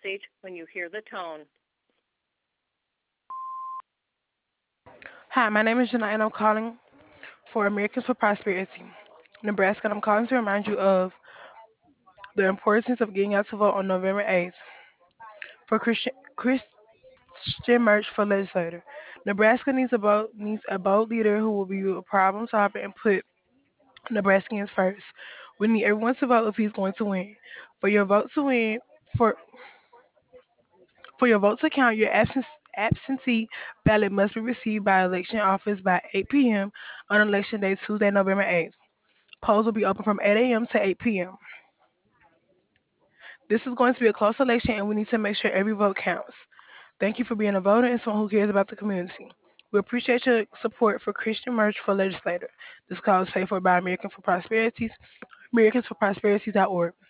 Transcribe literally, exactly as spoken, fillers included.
message when you hear the tone. Hi, my name is Janai, and I'm calling for Americans for Prosperity, Nebraska. And I'm calling to remind you of the importance of getting out to vote on November eighth for Christian Christian Merch for legislator. Nebraska needs a bold needs a bold leader who will be a problem solver and put Nebraskans first. We need everyone to vote if he's going to win. For your vote to win, for for your vote to count, your absence, absentee ballot must be received by election office by eight p m on election day, Tuesday, November eighth. Polls will be open from eight a m to eight p m. This is going to be a close election, and we need to make sure every vote counts. Thank you for being a voter and someone who cares about the community. We appreciate your support for Christian Merch for Legislator. This call is paid for by American for Prosperities, Americans for Prosperities dot org.